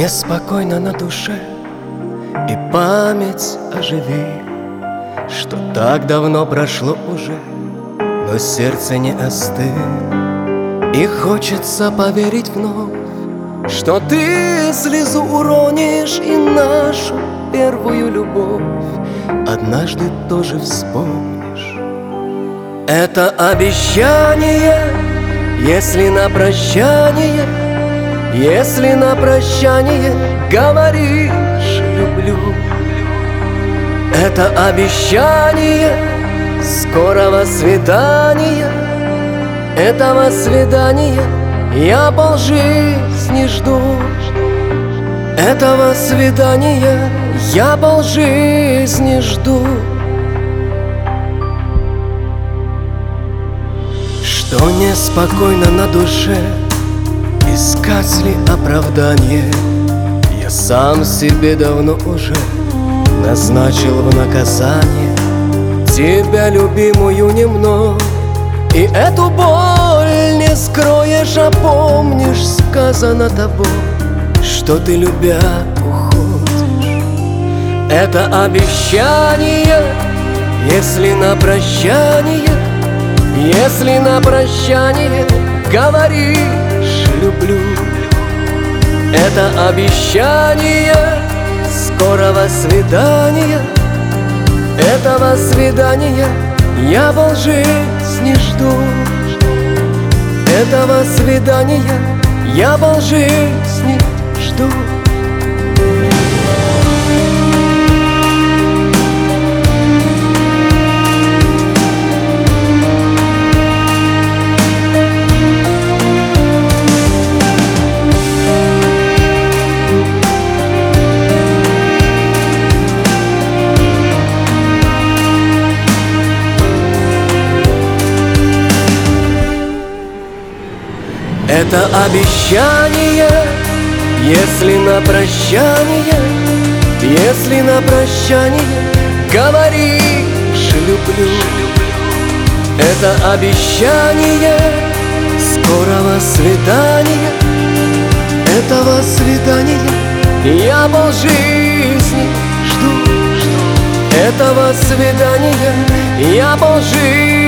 неспокойно на душе, и память оживи, что так давно прошло уже, но сердце не остыло. И хочется поверить вновь, что ты слезу уронишь и нашу первую любовь однажды тоже вспомнишь. Это обещание, если на прощание, если на прощание говоришь «люблю». Это обещание скорого свидания, этого свидания я полжизни жду. Этого свидания я полжизни жду. Что неспокойно на душе, искать ли оправдание? Я сам себе давно уже назначил в наказание тебя, любимую, не мной. И эту боль не скроешь, а помнишь, сказано тобой, что ты, любя, уходишь. Это обещание, если на прощание, если на прощание говоришь «люблю». Это обещание скорого свидания, этого свидания я полжизни жду. Этого свидания я полжизни жду. Это обещание, если на прощание, если на прощание говоришь «люблю». Это обещание скорого свидания, этого свидания я полжизни жду. Этого свидания я полжизни